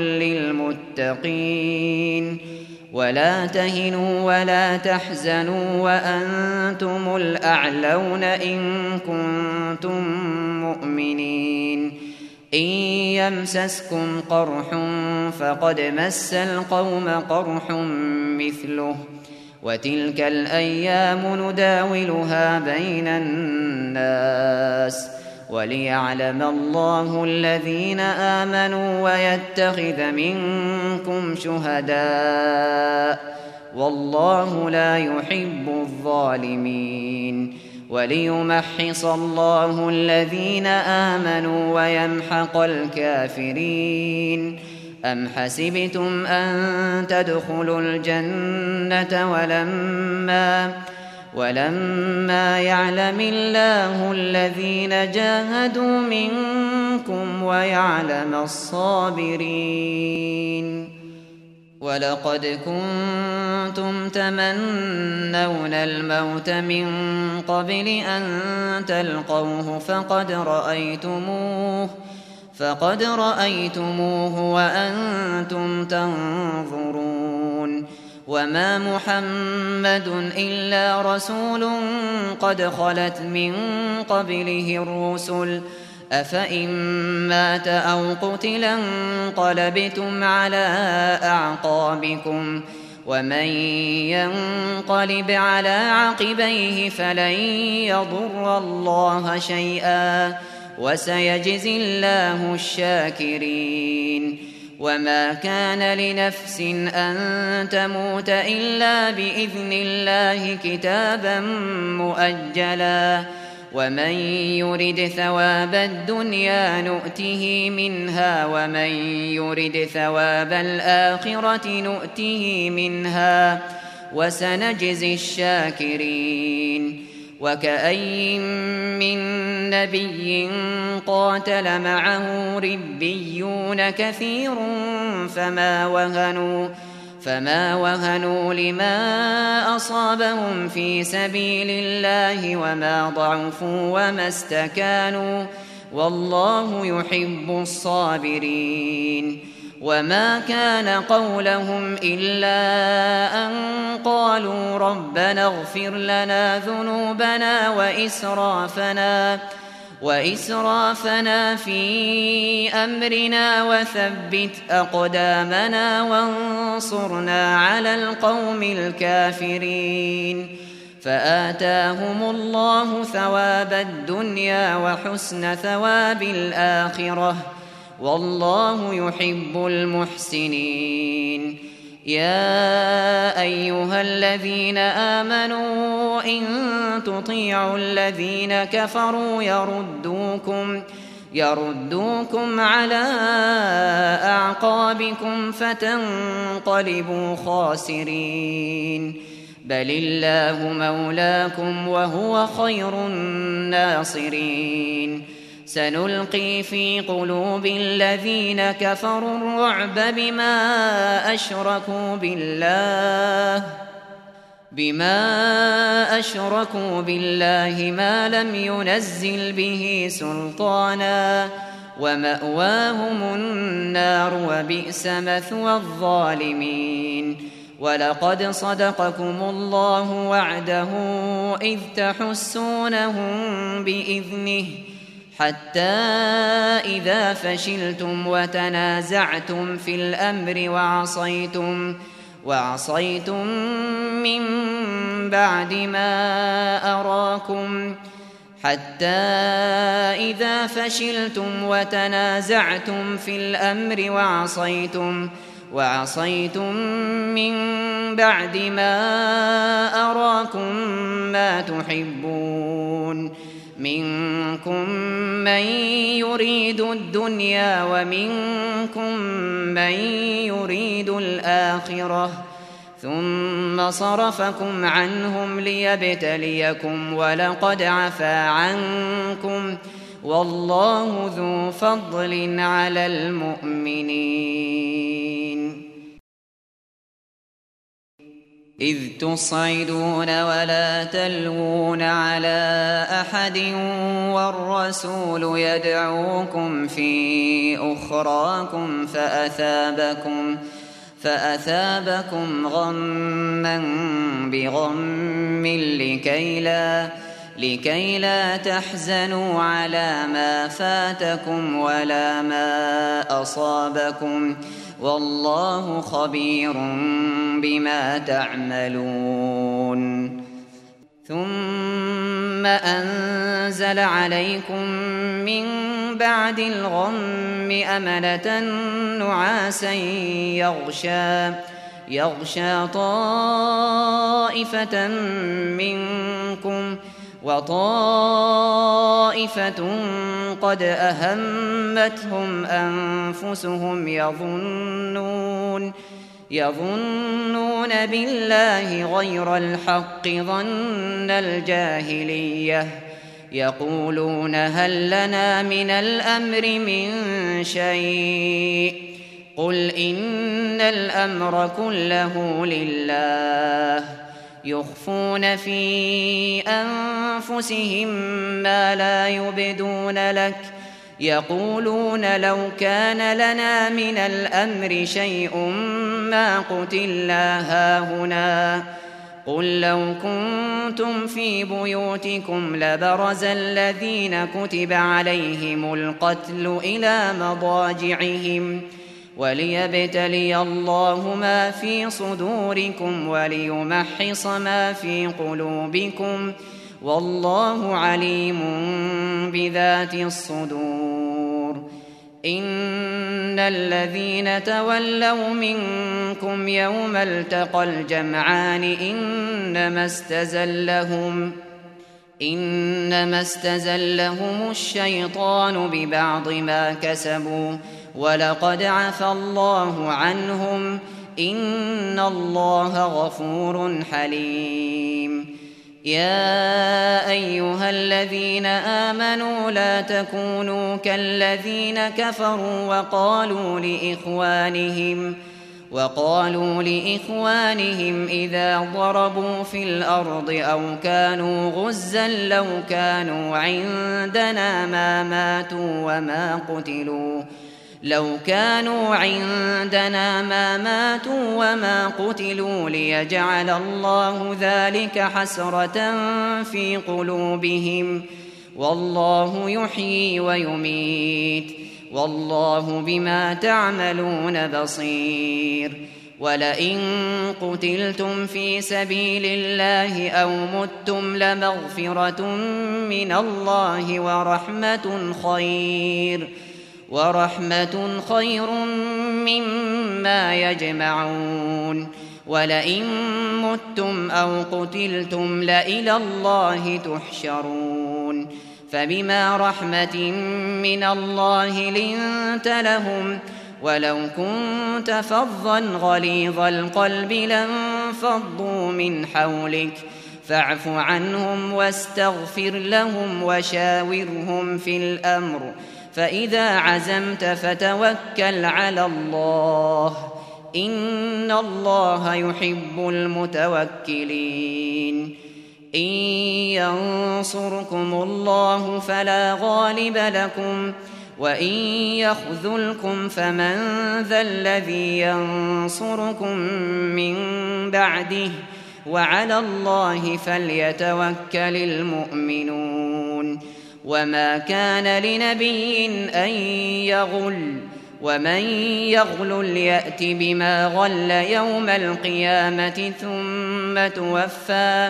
للمتقين ولا تهنوا ولا تحزنوا وأنتم الأعلون إن كنتم مؤمنين إن يمسسكم قرح فقد مس القوم قرح مثله وتلك الأيام نداولها بين الناس وليعلم الله الذين آمنوا ويتخذ منكم شهداء والله لا يحب الظالمين وليمحص الله الذين آمنوا ويمحق الكافرين أم حسبتم أن تدخلوا الجنة ولما ولما يعلم الله الذين جاهدوا منكم ويعلم الصابرين ولقد كنتم تمنون الموت من قبل أن تلقوه فقد رأيتموه فقد رأيتموه وأنتم تنظرون وما محمد إلا رسول قد خلت من قبله الرسل أفإن مات أو قتلا انقلبتم على أعقابكم ومن ينقلب على عقبيه فلن يضر الله شيئا وسيجزي الله الشاكرين وما كان لنفس أن تموت إلا بإذن الله كتابا مؤجلا ومن يرد ثواب الدنيا نؤته منها ومن يرد ثواب الآخرة نؤته منها وسنجزي الشاكرين وكأين من نبي قاتل معه ربيون كثير فما وهنوا فما وهنوا لما أصابهم في سبيل الله وما ضعفوا وما استكانوا والله يحب الصابرين وما كان قولهم إلا أن قالوا ربنا اغفر لنا ذنوبنا وإسرافنا وإسرافنا في أمرنا وثبت أقدامنا وانصرنا على القوم الكافرين فآتاهم الله ثواب الدنيا وحسن ثواب الآخرة والله يحب المحسنين يا أيها الذين آمنوا إن تطيعوا الذين كفروا يردوكم يردوكم على أعقابكم فتنقلبوا خاسرين بل الله مولاكم وهو خير الناصرين سنلقي في قلوب الذين كفروا الرعب بما أشركوا بالله بما أشركوا بالله ما لم ينزل به سلطانا ومأواهم النار وبئس مثوى الظالمين ولقد صدقكم الله وعده إذ تحسونهم بإذنه حتى إذا فشلتم وتنازعتم في الأمر وعصيتم وعصيتم من بعد ما أراكم حتى إذا فشلتم وتنازعتم في الأمر وعصيتم وعصيتم من بعد ما أراكم ما تحبون منكم من يريد الدنيا ومنكم من يريد الآخرة ثم صرفكم عنهم ليبتليكم ولقد عفا عنكم والله ذو فضل على المؤمنين. إذ تصعدون ولا تلوون على أحد والرسول يدعوكم في أخراكم فأثابكم فأثابكم غما بغم لكي لا لكي لا تحزنوا على ما فاتكم ولا ما أصابكم والله خبير بما تعملون. ثم أنزل عليكم من بعد الغم أمنة نعاسا يغشى يغشى طائفة منكم وطائفة قد أهمتهم أنفسهم يظنون يظنون بالله غير الحق ظن الجاهلية يقولون هل لنا من الأمر من شيء قل إن الأمر كله لله يخفون في أنفسهم ما لا يبدون لك يقولون لو كان لنا من الأمر شيء ما قتلنا هاهنا قل لو كنتم في بيوتكم لبرز الذين كتب عليهم القتل إلى مضاجعهم وليبتلي الله ما في صدوركم وليمحص ما في قلوبكم والله عليم بذات الصدور. إن الذين تولوا منكم يوم التقى الجمعان إنما استزلهم إنما استزلهم الشيطان ببعض ما كسبوا ولقد عفى الله عنهم إن الله غفور حليم. يا أيها الذين آمنوا لا تكونوا كالذين كفروا وقالوا لإخوانهم وقالوا لإخوانهم إذا ضربوا في الأرض أو كانوا غزا لو كانوا عندنا ما ماتوا وما قتلوا لو كانوا عندنا ما ماتوا وما قتلوا ليجعل الله ذلك حسرة في قلوبهم والله يحيي ويميت والله بما تعملون بصير. ولئن قتلتم في سبيل الله أو متم لمغفرة من الله ورحمة خير ورحمة خير مما يجمعون. ولئن متم أو قتلتم لإلى الله تحشرون. فبما رحمة من الله لنت لهم ولو كنت فظا غليظ القلب لانفضوا من حولك فاعف عنهم واستغفر لهم وشاورهم في الأمر فإذا عزمت فتوكل على الله إن الله يحب المتوكلين. إن ينصركم الله فلا غالب لكم وإن يخذلكم فمن ذا الذي ينصركم من بعده وعلى الله فليتوكل المؤمنون. وما كان لنبي أن يغل ومن يغل يأت بما غل يوم القيامة ثم توفى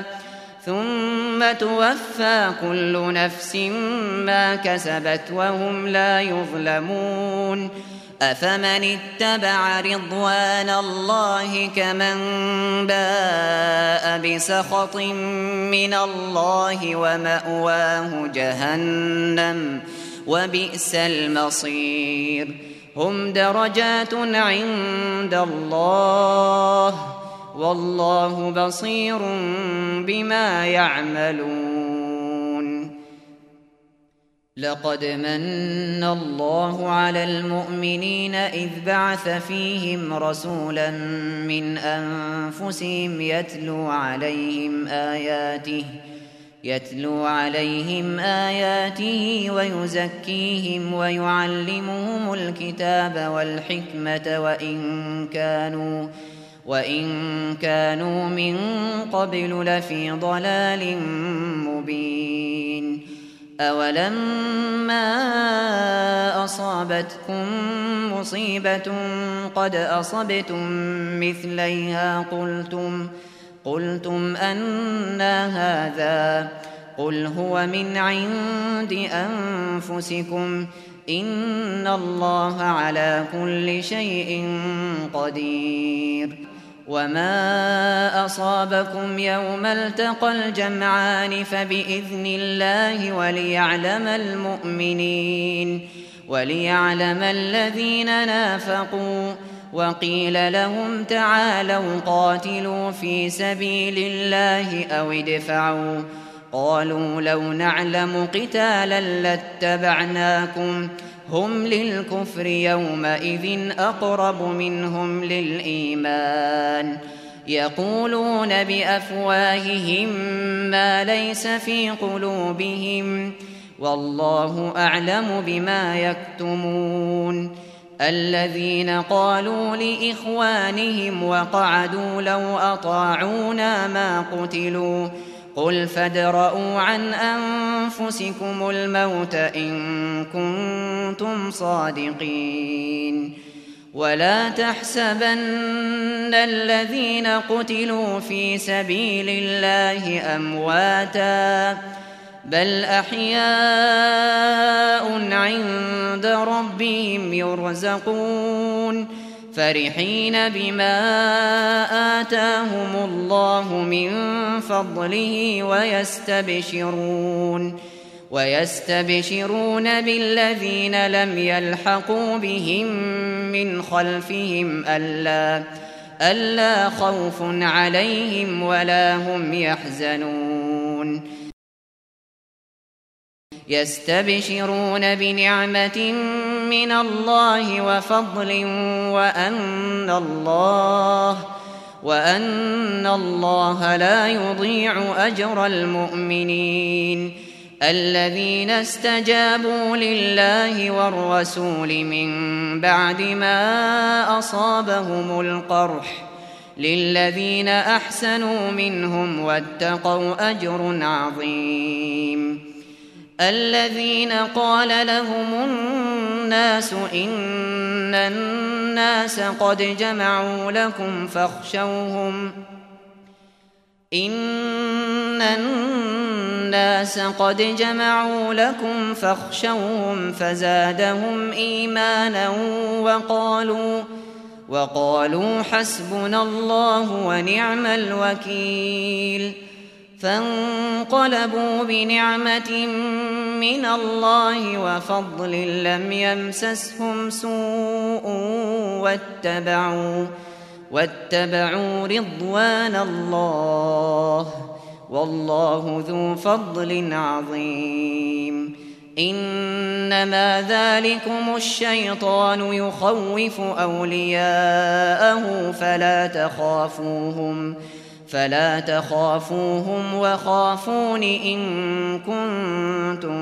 ثم توفى كل نفس ما كسبت وهم لا يظلمون. أفمن اتبع رضوان الله كمن باء بسخط من الله ومأواه جهنم وبئس المصير. هم درجات عند الله والله بصير بما يعملون. لقد من الله على المؤمنين إذ بعث فيهم رسولا من أنفسهم يتلو عليهم آياته يتلو عليهم آياته ويزكيهم ويعلمهم الكتاب والحكمة وإن كانوا وإن كانوا من قبل لفي ضلال مبين. أولما أصابتكم مصيبة قد أصبتم مثليها قلتم قلتم أنى هذا قل هو من عند أنفسكم إن الله على كل شيء قدير. وما أصابكم يوم التقى الجمعان فبإذن الله وليعلم المؤمنين وليعلم الذين نافقوا. وقيل لهم تعالوا قاتلوا في سبيل الله أو ادفعوا قالوا لو نعلم قتالا لاتبعناكم هم للكفر يومئذ أقرب منهم للإيمان يقولون بأفواههم ما ليس في قلوبهم والله أعلم بما يكتمون. الذين قالوا لإخوانهم وقعدوا لو أطاعونا ما قتلوا قل فادرءوا عن أنفسكم الموت إن كنتم صادقين. ولا تحسبن الذين قتلوا في سبيل الله أمواتا بل أحياء عند ربهم يرزقون فرحين بما آتاهم الله من فضله ويستبشرون ويستبشرون بالذين لم يلحقوا بهم من خلفهم ألا ألا خوف عليهم ولا هم يحزنون. يستبشرون بنعمة من الله وفضل وأن الله وأن الله لا يضيع أجر المؤمنين. الذين استجابوا لله والرسول من بعد ما أصابهم القرح للذين أحسنوا منهم واتقوا أجر عظيم. الذين قال لهم الناس إن الناس قد جمعوا لكم فاخشوهم إن الناس قد جمعوا لكم فاخشوهم فزادهم إيمانا وقالوا وقالوا حسبنا الله ونعم الوكيل. فانقلبوا بنعمة من الله وفضل لم يمسسهم سوء واتبعوا واتبعوا رضوان الله والله ذو فضل عظيم. إنما ذلكم الشيطان يخوف أولياءه فلا تخافوهم فلا تخافوهم وخافون إن كنتم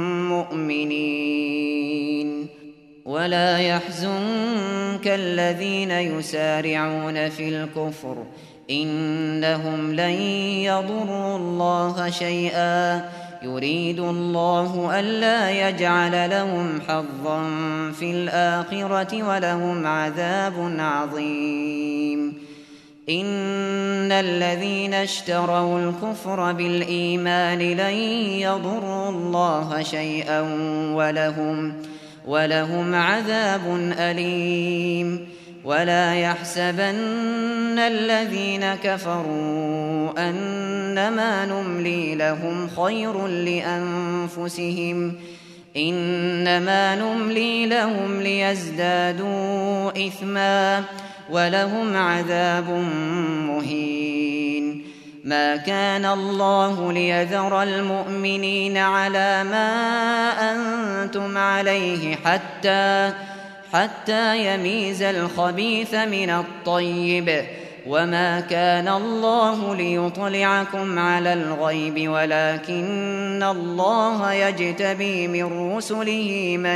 مؤمنين. ولا يحزنك الذين يسارعون في الكفر إنهم لن يضروا الله شيئا يريد الله ألا يجعل لهم حظا في الآخرة ولهم عذاب عظيم. إن الذين اشتروا الكفر بالإيمان لن يضروا الله شيئا ولهم ولهم عذاب أليم. ولا يحسبن الذين كفروا أنما نملي لهم خير لأنفسهم إنما نملي لهم ليزدادوا إثما ولهم عذاب مهين. ما كان الله ليذر المؤمنين على ما أنتم عليه حتى حتى يميز الخبيث من الطيب، وما كان الله ليطلعكم على الغيب ولكن الله يجتبي من رسله من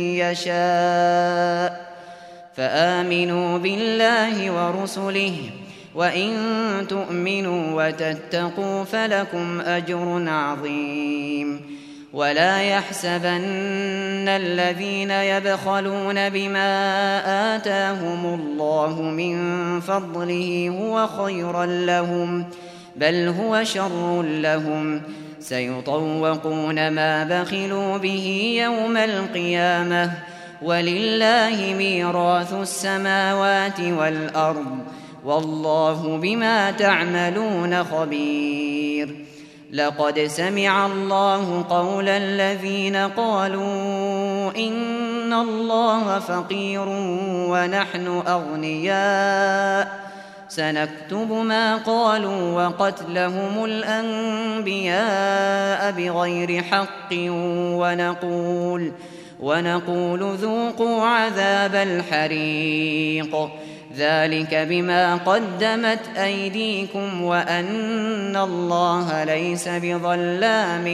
يشاء، فآمنوا بالله ورسله، وإن تؤمنوا وتتقوا فلكم أجر عظيم. ولا يحسبن الذين يبخلون بما آتاهم الله من فضله هو خيرا لهم، بل هو شر لهم، سيطوقون ما بخلوا به يوم القيامة، ولله ميراث السماوات والأرض، والله بما تعملون خبير. لقد سمع الله قول الذين قالوا إن الله فقير ونحن أغنياء، سنكتب ما قالوا وقتلهم الأنبياء بغير حق، ونقول, ونقول ذوقوا عذاب الحريق، ذلك بما قدمت أيديكم وأن الله ليس بظلام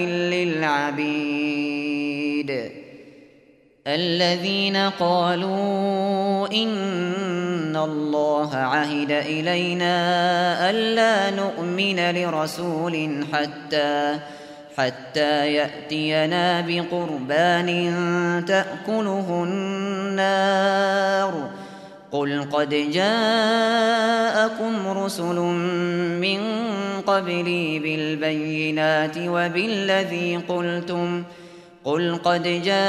للعبيد. الذين قالوا إن الله عهد إلينا ألا نؤمن لرسول حتى حتى يأتينا بقربان تأكله النار، قل قد جاءكم رسل من قبلي بالبينات وبالذي قلتم قل قد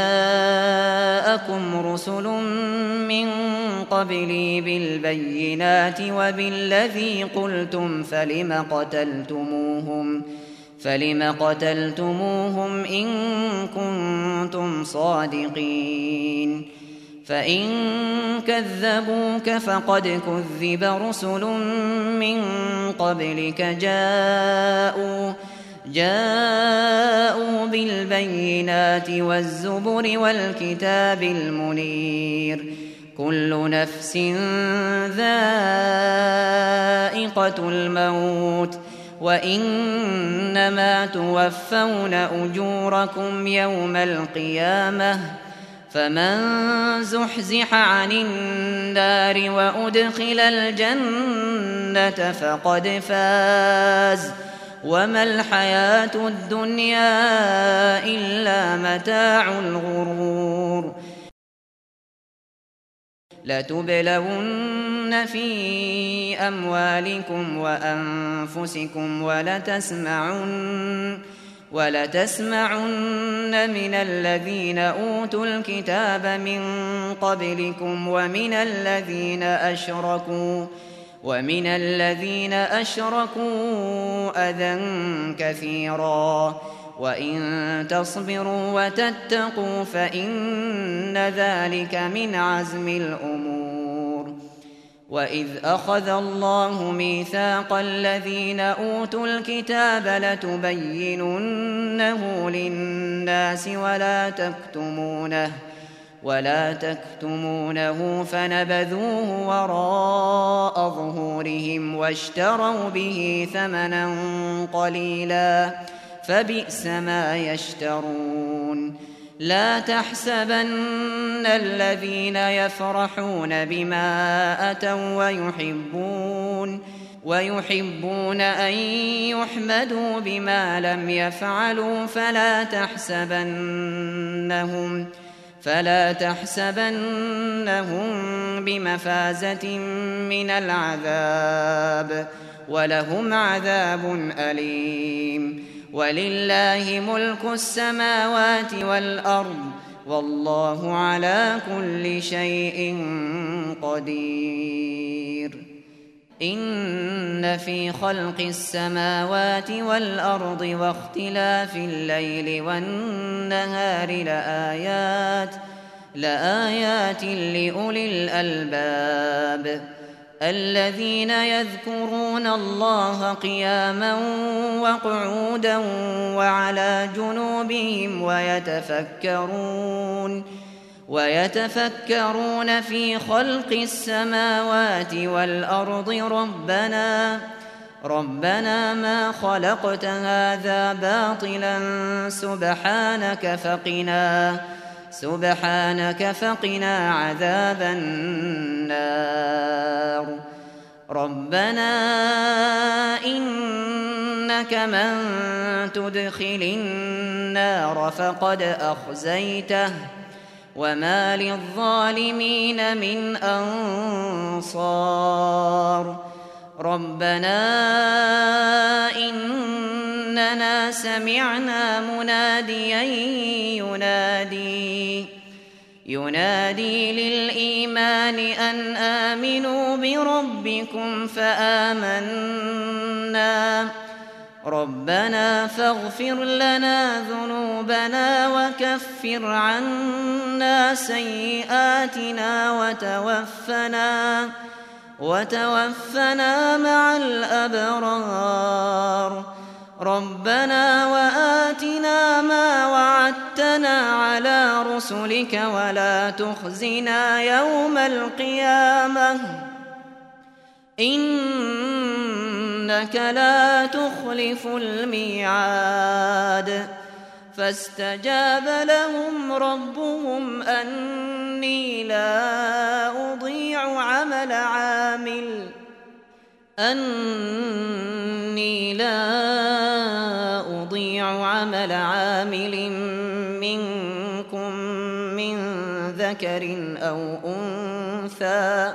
جاءكم رسل من قبلي بالبينات وبالذي قلتم فلم قتلتموهم فلم قتلتموهم إن كنتم صادقين. فإن كذبوك فقد كذب رسل من قبلك جاءوا جاءوا بالبينات والزبر والكتاب المنير، كل نفس ذائقة الموت، وإنما توفون أجوركم يوم القيامة، فمن زحزح عن النار وأدخل الجنة فقد فاز، وما الحياة الدنيا إلا متاع الغرور. لتبلون في أموالكم وأنفسكم ولتسمعن ولتسمعن من الذين أوتوا الكتاب من قبلكم ومن الذين أشركوا ومن الذين أشركوا أذى كثيرا، وإن تصبروا وتتقوا فإن ذلك من عزم الأمور. وإذ أخذ الله ميثاق الذين أوتوا الكتاب لتبيننه للناس ولا تكتمونه ولا تكتمونه فنبذوه وراء ظهورهم واشتروا به ثمنا قليلا فبئس ما يشترون. لا تحسبن الذين يفرحون بما أتوا ويحبون ويحبون أن يحمدوا بما لم يفعلوا فلا تحسبنهم فلا تحسبنهم بمفازة من العذاب، ولهم عذاب أليم. ولله ملك السماوات والأرض، والله على كل شيء قدير. إن في خلق السماوات والأرض واختلاف الليل والنهار لآيات لآيات لأولي الألباب. الذين يذكرون الله قياما وقعودا وعلى جنوبهم ويتفكرون ويتفكرون في خلق السماوات والأرض ربنا ربنا ما خلقت هذا باطلا سبحانك فقنا سبحانك فقنا عذاب النار. ربنا إنك من تدخل النار فقد أخزيته وما للظالمين من أنصار. ربنا إننا سمعنا مناديا ينادي ينادي للإيمان أن آمنوا بربكم فآمنا ربنا فاغفر لنا ذنوبنا وكفر عنا سيئاتنا وتوفنا وتوفنا مع الأبرار. ربنا وآتنا ما وعدتنا على رسلك ولا تخزنا يوم القيامة إنك لا تخلف الميعاد. فاستجاب لهم ربهم أني لا أضيع عمل عامل أني لا أضيع عمل عامل منكم من ذكر أو أنثى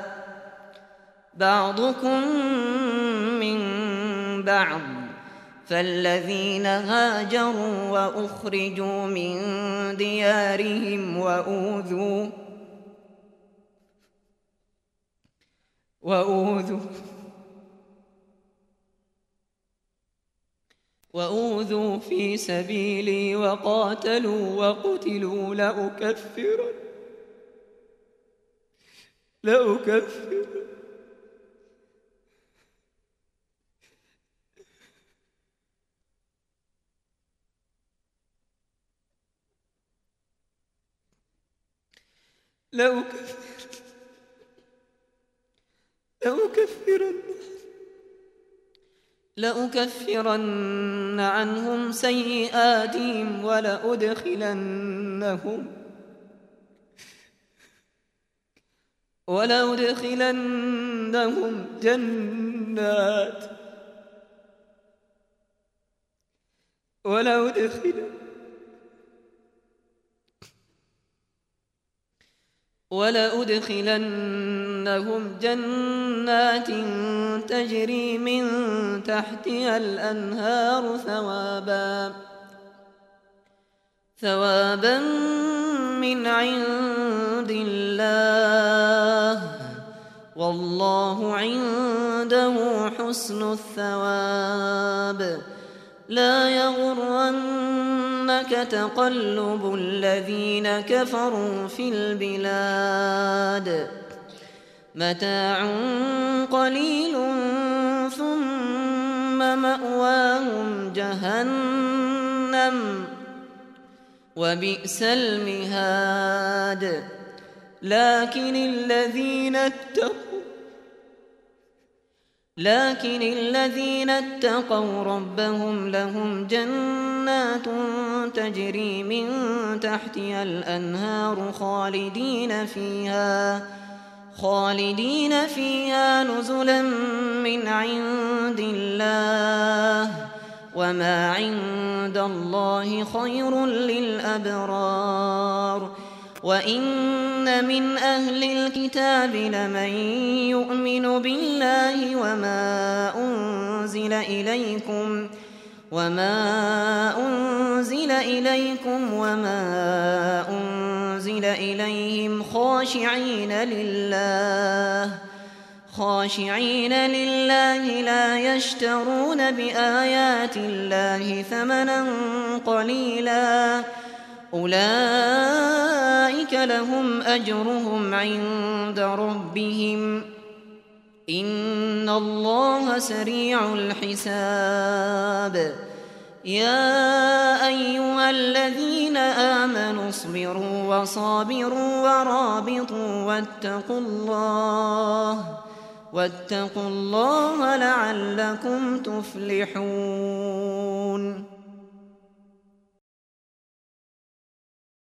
بعضكم من بعض. فالذين هاجروا وأخرجوا من ديارهم وأوذوا وأوذوا وأوذوا في سبيلي وقاتلوا وقتلوا لأكفرن لأكفرن لأكفرن لأكفرن لأكفرن عنهم سيئاتهم ولأدخلنهم ولأدخلنهم جنات ولأدخلنهم ولأدخلنهم جنات تجري من تحتها الأنهار ثوابا ثوابا من عند الله والله عنده حسن الثواب. لا يغرنك تقلب الذين كفروا في البلاد متاع قليل ثم مأواهم جهنم وبئس المهاد. لكن الذين اتقوا لكن الذين اتقوا ربهم لهم جنات تجري من تحتها الأنهار خالدين فيها خالدين فيها نزلا من عند الله وما عند الله خير للأبرار. وإن من أهل الكتاب لمن يؤمن بالله وما أنزل إليكم وما أنزل إليكم وما أنزل إليهم خاشعين لله خاشعين لله لا يشترون بآيات الله ثمنا قليلا أولئك لهم أجرهم عند ربهم إن الله سريع الحساب يا أيها الذين آمنوا اصبروا وصابروا ورابطوا واتقوا الله واتقوا الله لعلكم تفلحون